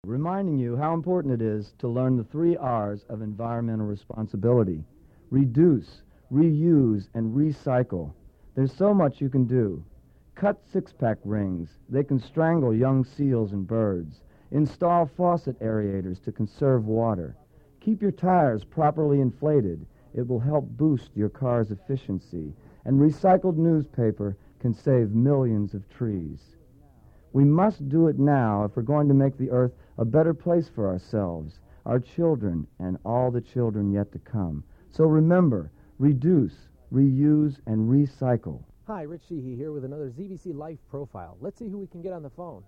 reminding you how important it is to learn the 3 R's of environmental responsibility. Reduce, reuse, and recycle. There's so much you can do. Cut six-pack rings. They can strangle young seals and birds. Install faucet aerators to conserve water. Keep your tires properly inflated. It will help boost your car's efficiency. And recycled newspaper can save millions of trees. We must do it now if we're going to make the earth a better place for ourselves, our children, and all the children yet to come. So remember, reduce, reuse, and recycle. Hi, Rich Sheehy here with another ZBC Life Profile. Let's see who we can get on the phone.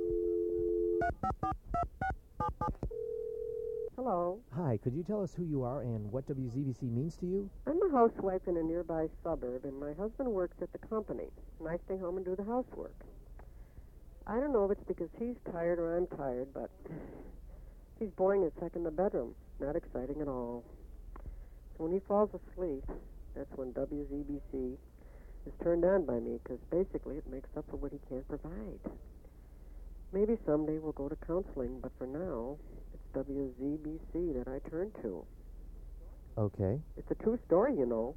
Hello. Hi, could you tell us who you are and what WZBC means to you? I'm a housewife in a nearby suburb, and my husband works at the company, and I stay home and do the housework. I don't know if it's because he's tired or I'm tired, but he's boring as heck in the bedroom. Not exciting at all. So when he falls asleep, that's when WZBC is turned on by me, because basically it makes up for what he can't provide. Maybe someday we'll go to counseling, but for now, it's WZBC that I turn to. Okay. It's a true story, you know.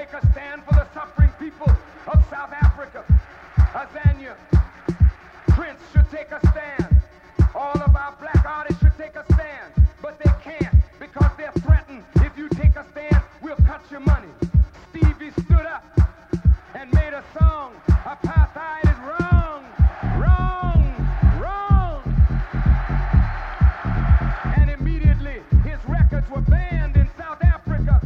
take a stand for the suffering people of South Africa. Azania, Prince should take a stand. All of our black artists should take a stand, but they can't because they're threatened. If you take a stand, we'll cut your money. Stevie stood up and made a song. Apartheid is wrong, wrong, wrong. And immediately his records were banned in South Africa.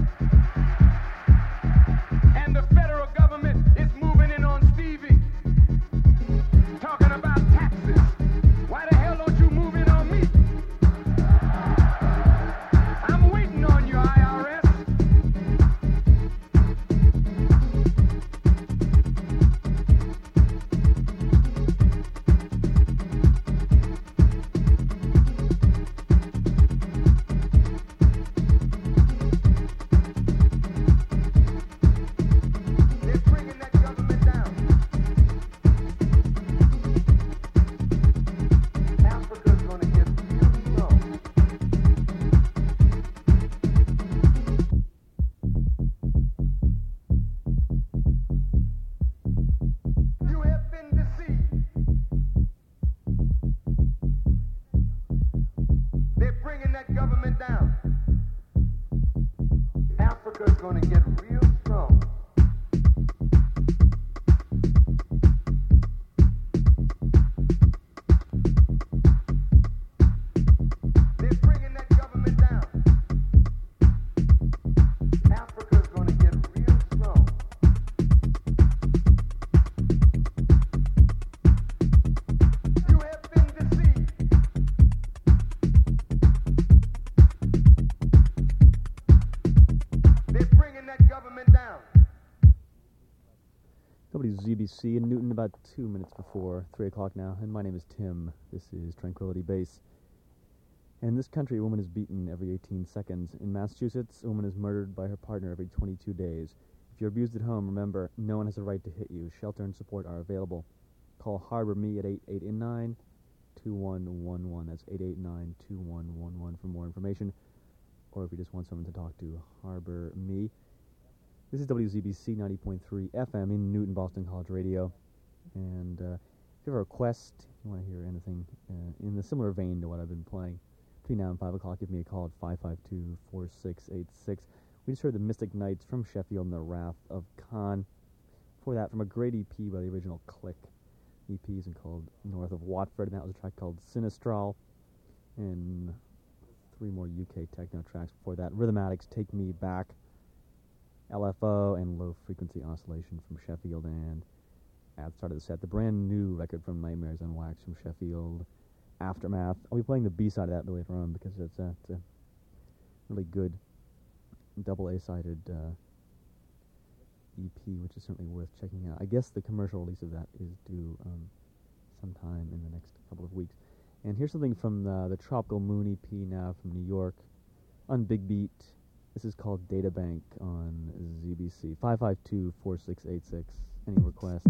And the federal government is moving in on Stevie, talking about taxes. Why the hell don't you move in on me? I'm waiting on you, IRS. They're bringing that government down. Africa's gonna get real slow. You have been deceived. They're bringing that government down. Africa's gonna get real strong. They're bringing that government down. Africa's gonna get real strong. You have been deceived. They're bringing that government down. WZBC in Newton, about 2 minutes before 3 o'clock now, and my name is Tim. This is Tranquility Base. In this country, a woman is beaten every 18 seconds. In Massachusetts, a woman is murdered by her partner every 22 days. If you're abused at home, remember, no one has a right to hit you. Shelter and support are available. Call Harbor Me at 889-2111. That's 889-2111 for more information. Or if you just want someone to talk to, Harbor Me. This is WZBC 90.3 FM in Newton, Boston College Radio. And if you have a request, if you want to hear anything in the similar vein to what I've been playing, between now and 5 o'clock, give me a call at 552-4686. We just heard the Mystic Knights from Sheffield and the Wrath of Khan. Before that, from a great EP by the original Click. The EP is called North of Watford, and that was a track called Sinistral. And 3 more UK techno tracks before that. Rhythmatics, Take Me Back, LFO, and Low Frequency Oscillation from Sheffield. And at the start of the set, the brand new record from Nightmares on Wax from Sheffield, Aftermath. I'll be playing the B-side of that later on because it's a really good double A-sided EP, which is certainly worth checking out. I guess the commercial release of that is due sometime in the next couple of weeks. And here's something from the Tropical Moon EP now from New York on Big Beat. This is called Data Bank on ZBC. 552-4686. Any requests?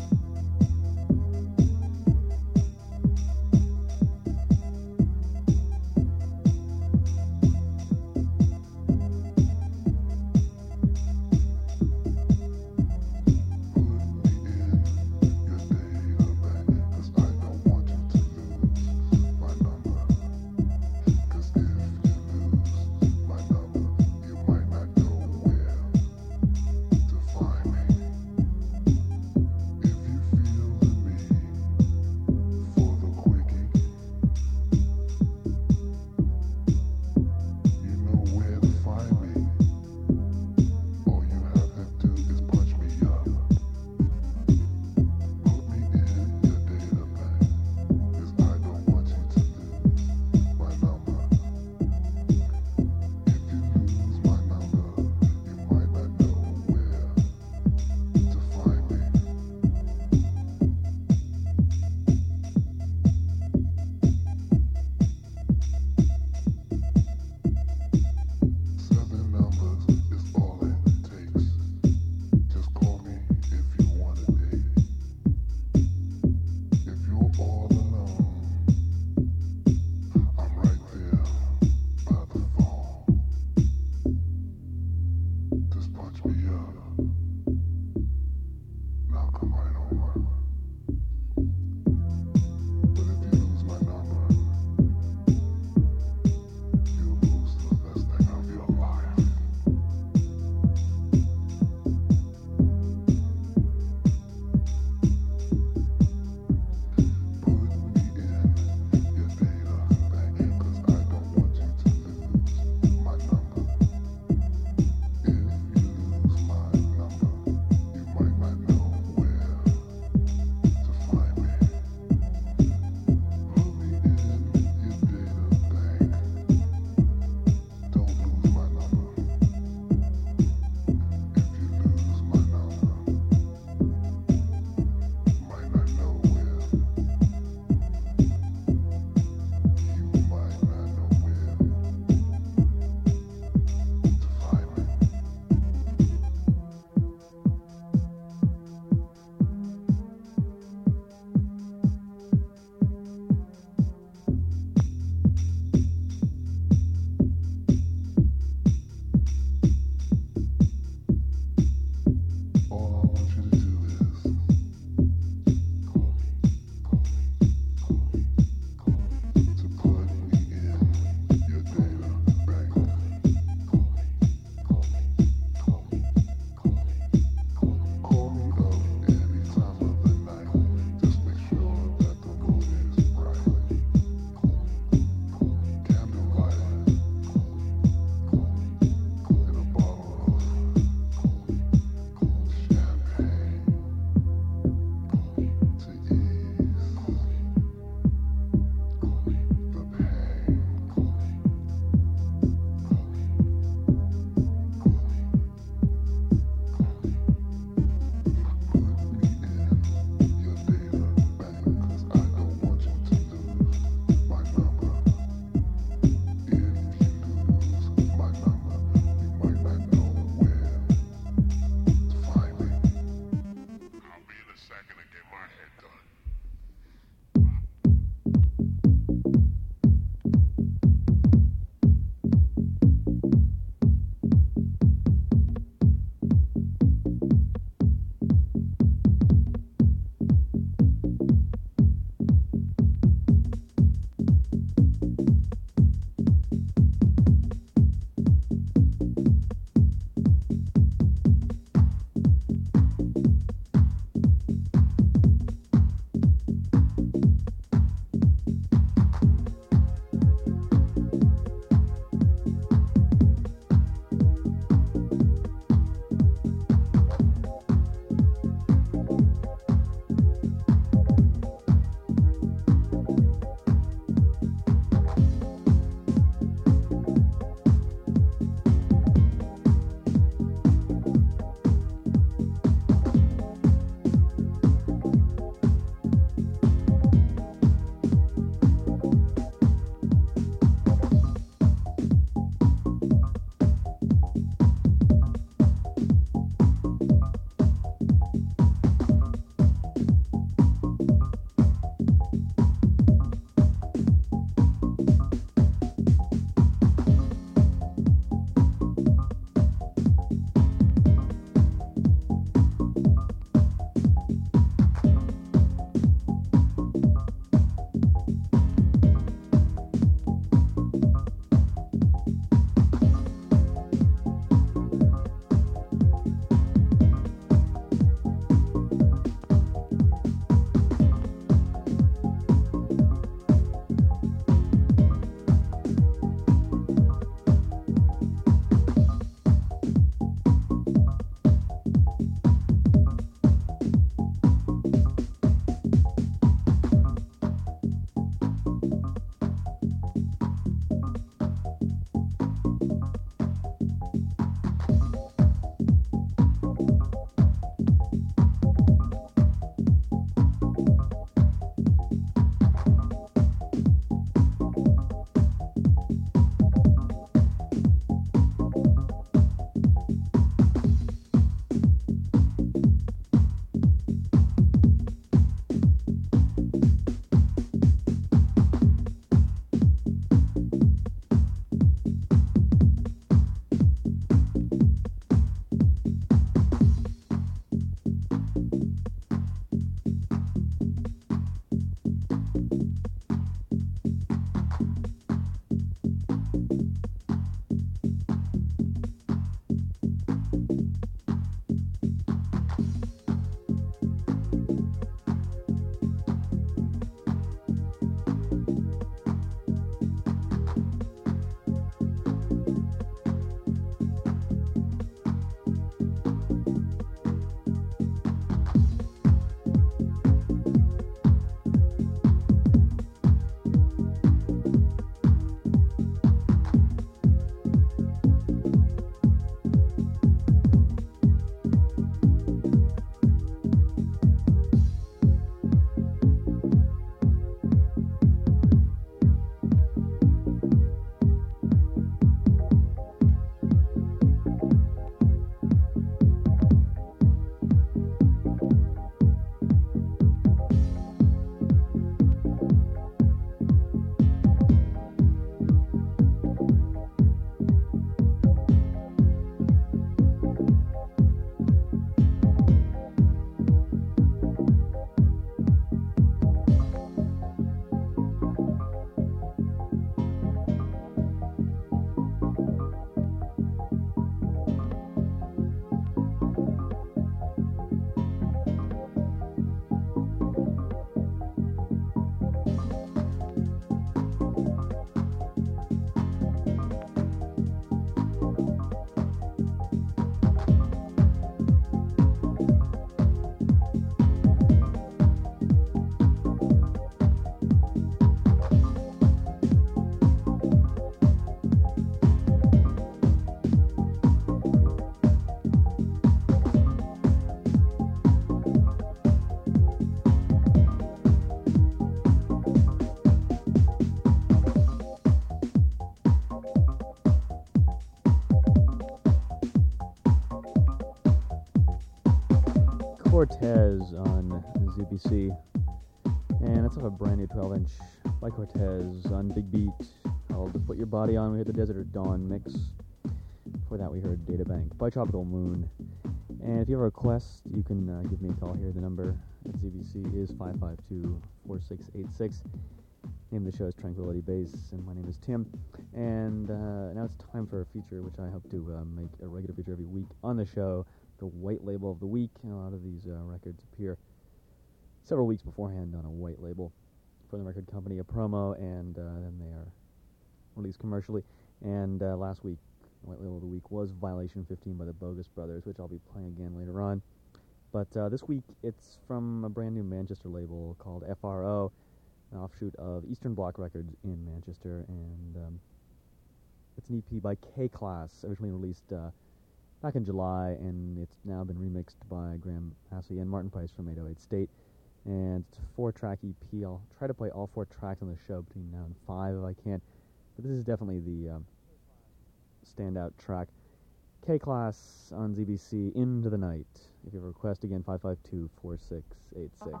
Cortez on ZBC, and that's off a brand new 12-inch by Cortez on Big Beat called "To Put Your Body On." We heard the Desert at Dawn mix. Before that, we heard Databank by Tropical Moon. And if you have a request, you can give me a call here. The number at ZBC is 552-4686. Name of the show is Tranquility Base, and my name is Tim. And now it's time for a feature, which I hope to make a regular feature every week on the show. The White Label of the Week. And a lot of these records appear several weeks beforehand on a white label from the record company, a promo, and then they are released commercially. And last week, the White Label of the Week was Violation 15 by the Bogus Brothers, which I'll be playing again later on. But this week, it's from a brand new Manchester label called FRO, an offshoot of Eastern Bloc Records in Manchester, and it's an EP by K-Class, originally released back in July, and it's now been remixed by Graham Massey and Martin Price from 808 State, and it's a 4-track EP. I'll try to play all 4 tracks on the show between now and 5 if I can, but this is definitely the standout track. K-Class on ZBC, Into the Night. If you have a request, again, 552-4686.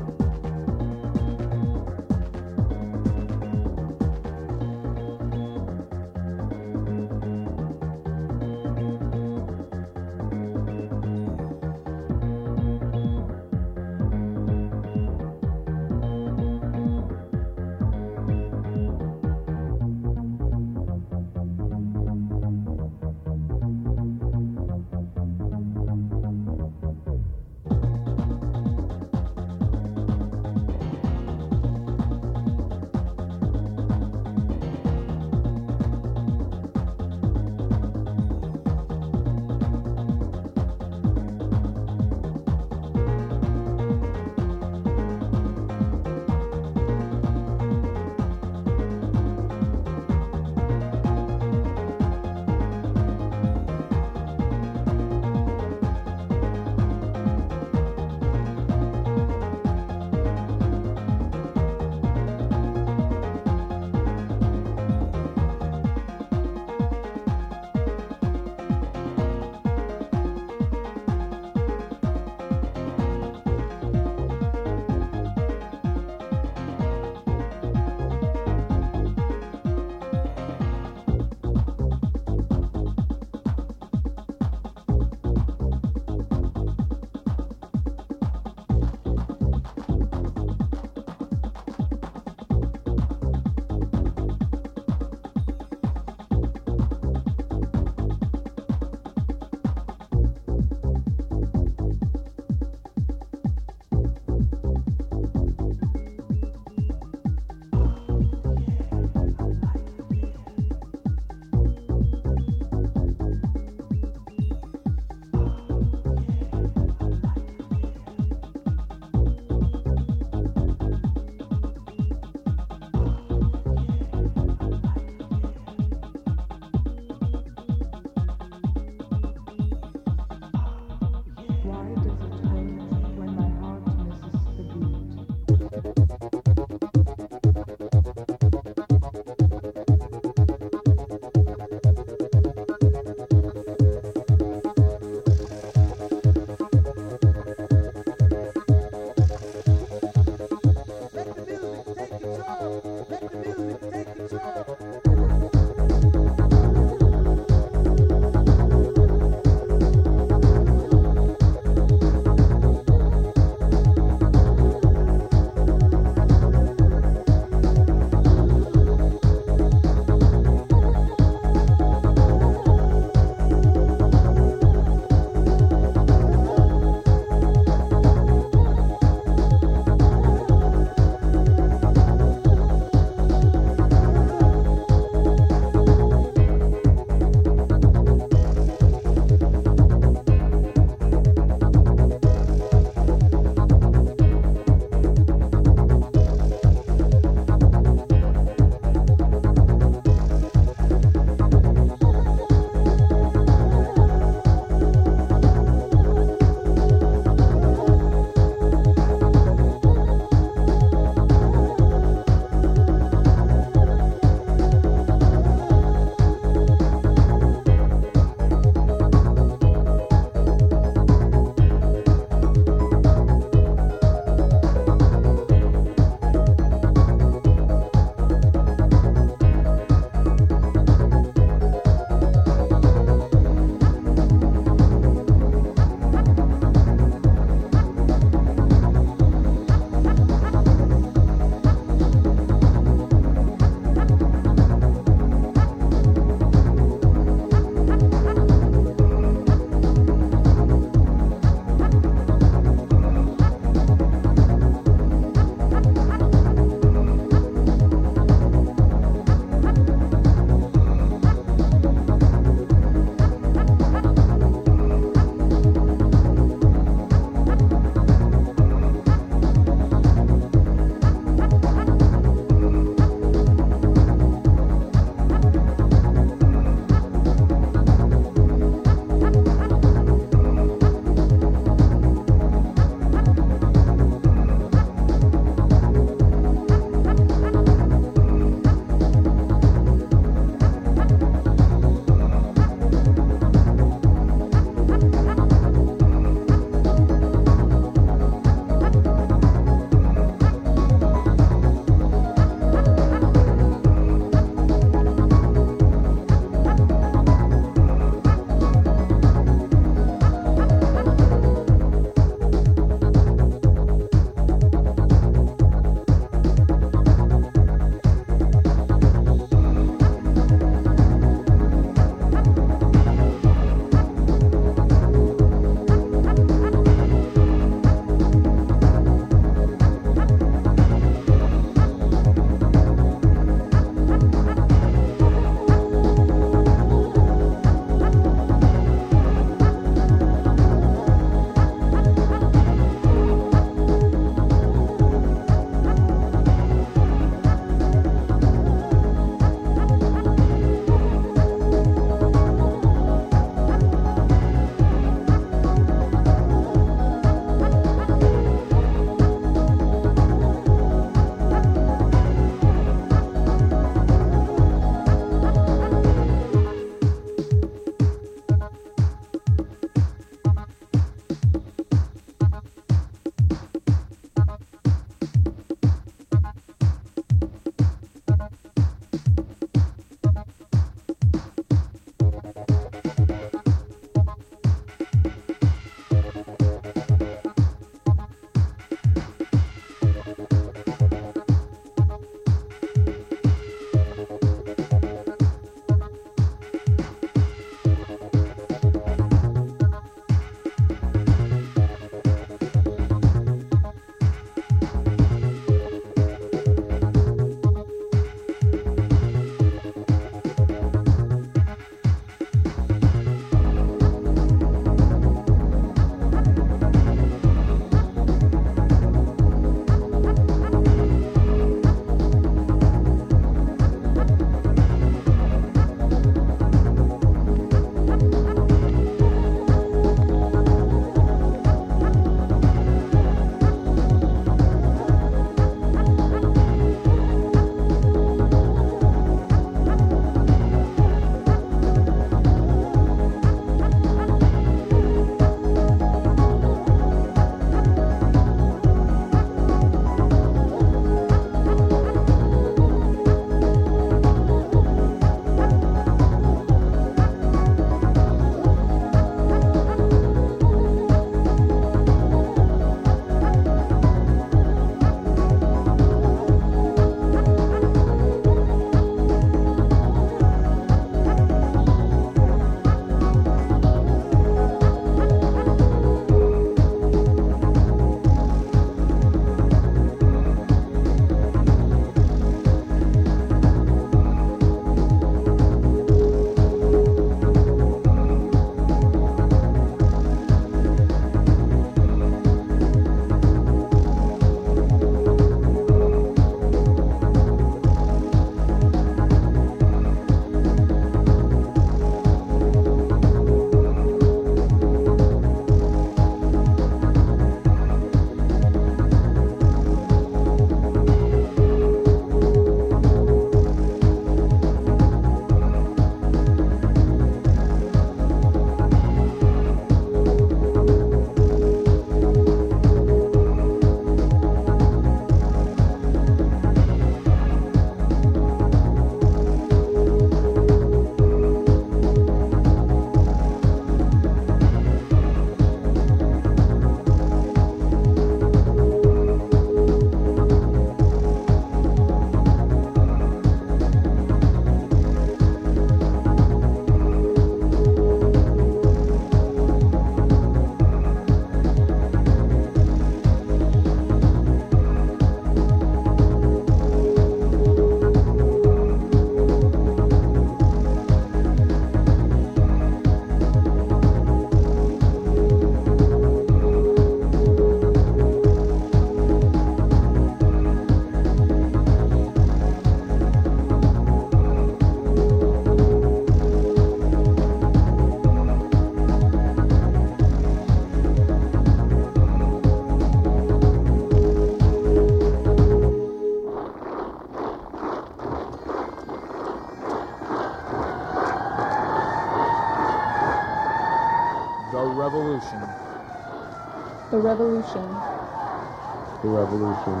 The revolution. The revolution. The revolution.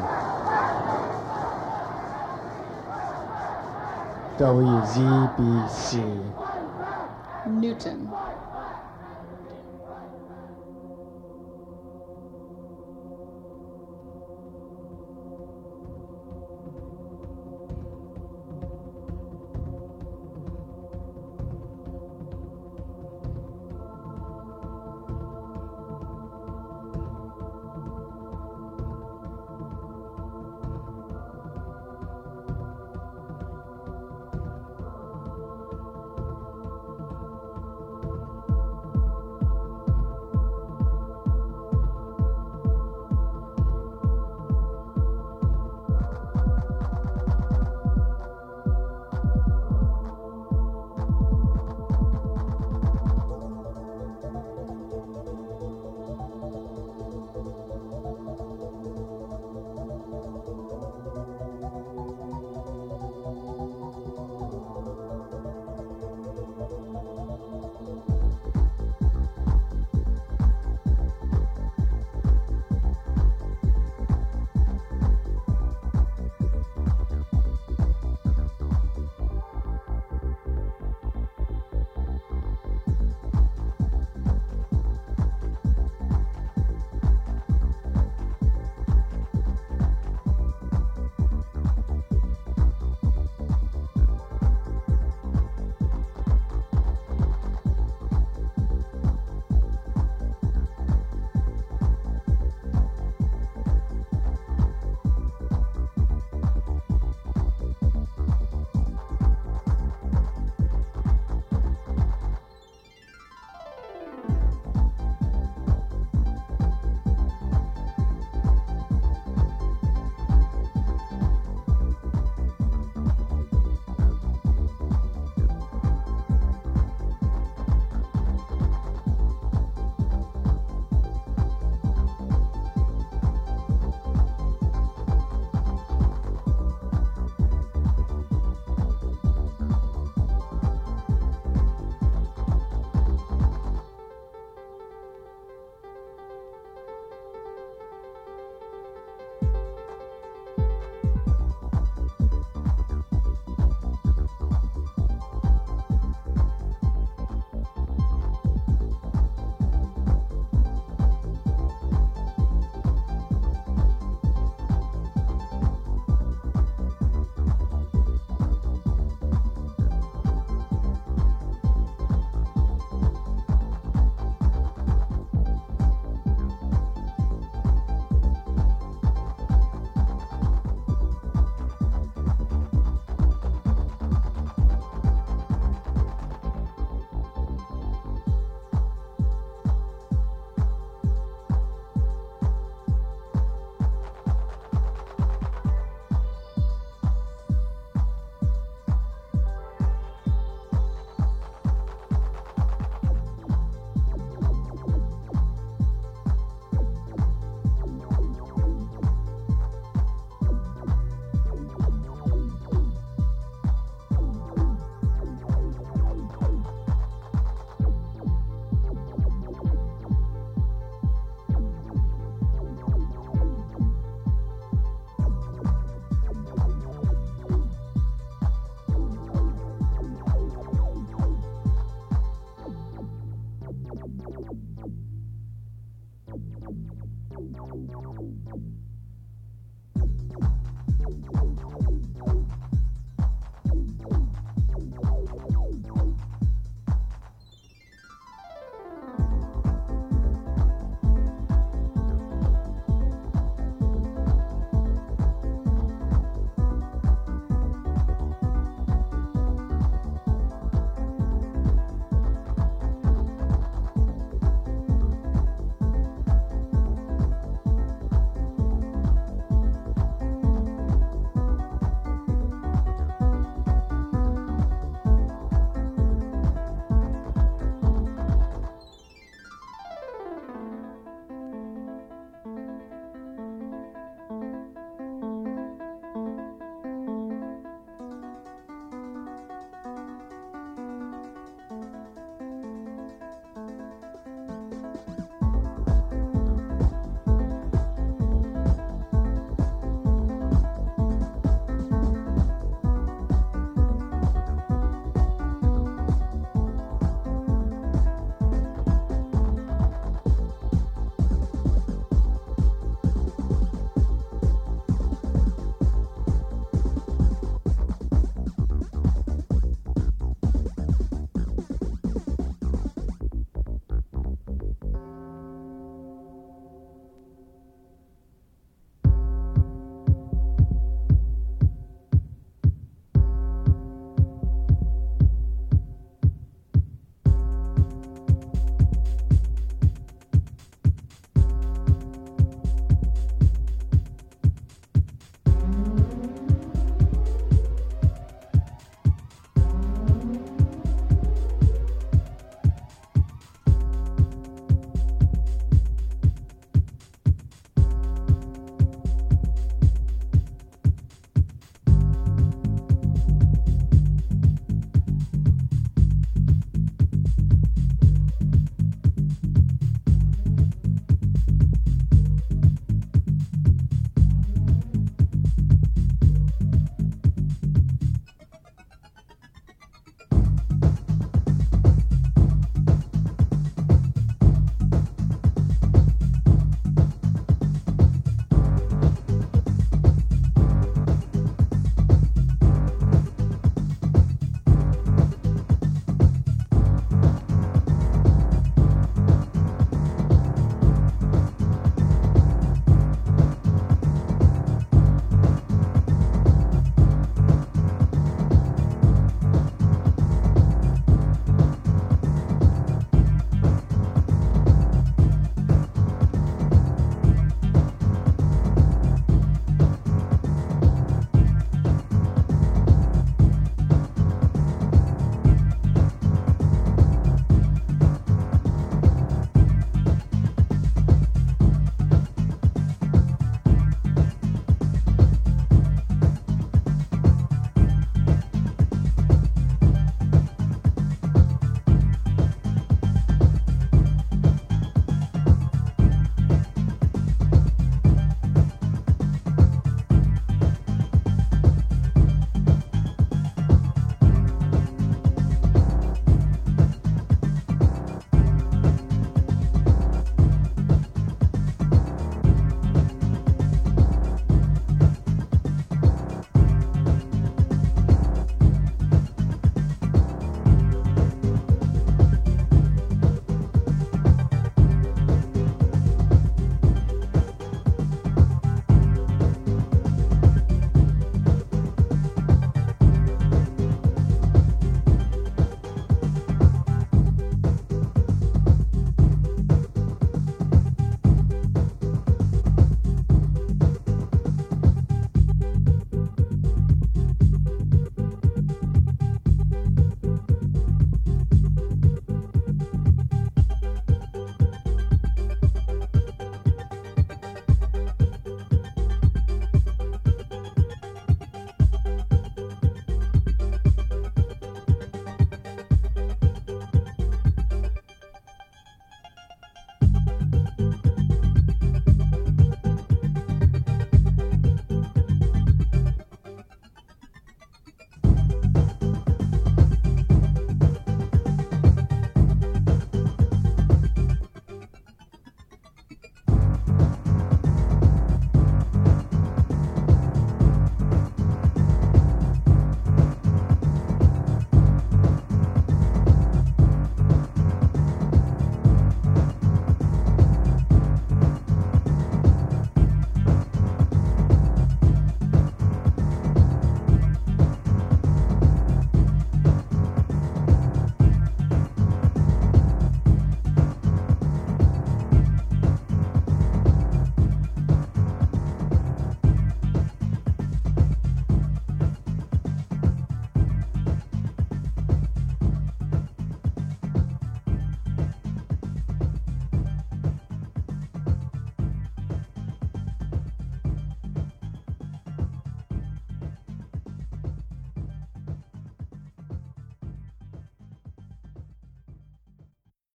WZBC. Newton.